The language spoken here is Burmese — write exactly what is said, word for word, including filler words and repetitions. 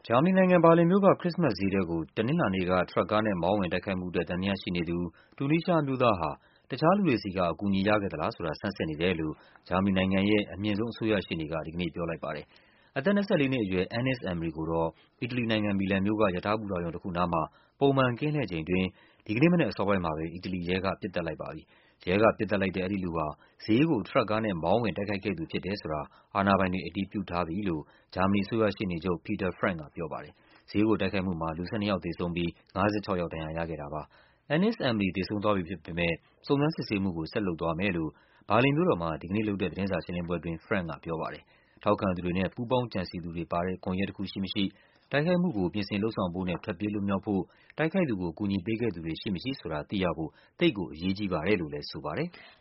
ဂျာမနီနိုင်ငံ၊ ဘာလင်မြို့က ခရစ္စမတ်ဈေးထဲကို တနင်္လာနေ့က ထရပ်ကားနဲ့ မောင်းဝင်တိုက်ခိုက်မှုအတွက် သံသယရှိနေသူ တူနီးရှားအမျိုးသားဟာ တခြားလူတွေဆီက အကူအညီရခဲ့သလားဆိုတာ ဆန်းစစ်နေတယ်လို့ ဂျာမနီနိုင်ငံရဲ့ အမြင့်ဆုံး အစိုးရရှေ့နေက ဒီကနေ့ပြောလိုက်ပါတယ်။ အသက် ၂၄ နှစ်အရွယ် Anis Amri ကိုတော့ အီတလီနိုင်ငံ၊ မီလန်မြို့က ရထားဘူတာရုံတခုနားမှာ ပုံမှန်ကင်းလှည့်ချိန်အတွင်း ဒီကနေ့မနက်အစောပိုင်းမှာပဲ အီတလီရဲက ပစ်သတ်လိုက်ပါပြီ။ ရဲကပစ်သတ်လိုက်တဲ့ အဲဒီလူဟာ ဈေးကို ထရပ်ကားနဲ့ မောင်းဝင်တိုက်ခိုက်ခဲ့သူဖြစ်တယ်ဆိုတာ အာဏာပိုင်တွေ အတည်ပြုထားပြီလို့ ဂျာမနီအစိုးရရှေ့နေချုပ် Peter Frank ကပြောပါတယ်။ ဈေးကိုတိုက်ခိုက်မှုမှာ လူ ၁၂ ယောက်သေဆုံးပြီး ၅၆ ယောက် ဒဏ်ရာရခဲ့တာပါ။ Anis Amri သေဆုံးသွားပြီဖြစ်ပေမယ့် စုံစမ်းစစ်ဆေးမှုကို ဆက်လုပ်သွားမယ်လို့ ဘာလင်မြို့တော်မှာ ဒီကနေ့လုပ်တဲ့ သတင်းစာရှင်းလင်းပွဲအတွင်း Frank ကပြောပါတယ်။ ထောက်ခံသူတွေနဲ့ ပူးပေါင်းကြံစည်သူတွေပါတဲ့ ကွန်ယက်တခုရှိမရှိ၊ တိုက်ခိုက်မှုကို ပြင်ဆင်လုပ်ဆောင်ဖို့နဲ့ ထွက်ပြေးလွတ်မြောက်ဖို့ တိုက်ခိုက်သူကို အကူအညီပေးခဲ့သူတွေ ရှိမရှိဆိုတာ သိရဖို့ သိပ်ကိုအရေးကြီးပါတယ်လို့လည်း ဆိုပါတယ်။